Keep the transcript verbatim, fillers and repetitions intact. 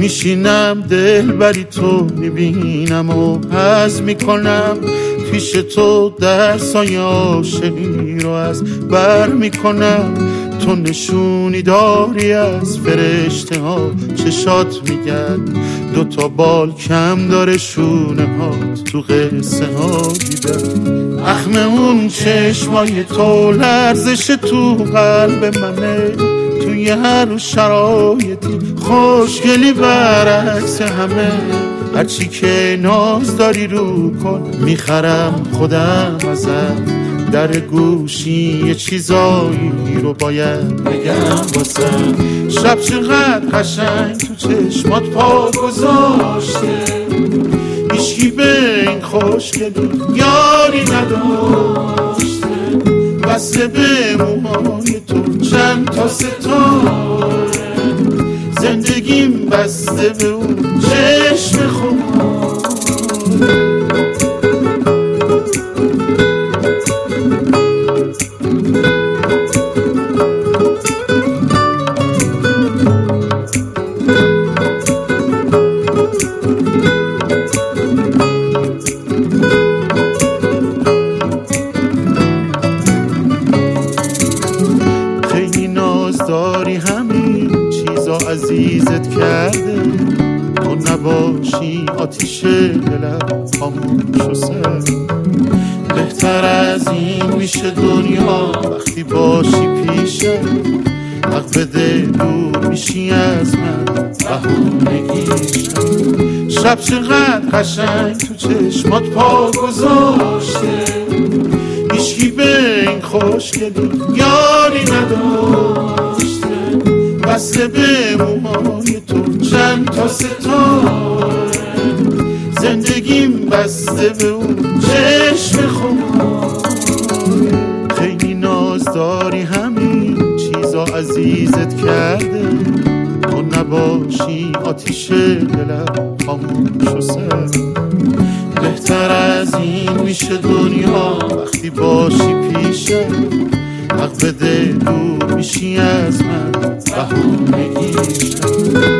میشینم دل بری تو میبینم و حز میکنم پیش تو در سایه عاشقی رو از بر میکنم. تو نشونی داری از فرشته ها چشات میگن دوتا بال کم داره شونه هات تو قصه ها دیدم. اخم اون چشمای تو لرزش تو قلب منه توی هر شرایطی خوشگلی برعکس همه. هرچی که ناز داری رو کن میخرم خودم ازت در گوشی یه چیزایی رو باید بگم واسم. شب چقدر قشنگ تو چشمات پا گذاشته هیچکی به این خوشگلی یاری نداشته. بسته به موهای تو چند تا ستاره زندگیم بسته به اون چشم خمار. داری همین چیزا عزیزت کرده تو نباشی آتیش دلم خاموش و سر. بهتر از این میشه دنیا وقتی باشی پیشه حق بده دور میشی از من بهونگیشم. شب چقدر قشنگ تو چشمات پا گذاشته هیچکی به این خوشگلی یاری نداشته. بسته به موهای تو چند تا ستاره زندگیم بسته به اون چشم خمار. خیلی ناز داری همین چیزا عزیزت کرده تو نباشی آتیش دلم خاموش و سر. بهتر از این میشه دنیا وقتی باشی پیشه حق بده دور میشی از من بهونگیشم.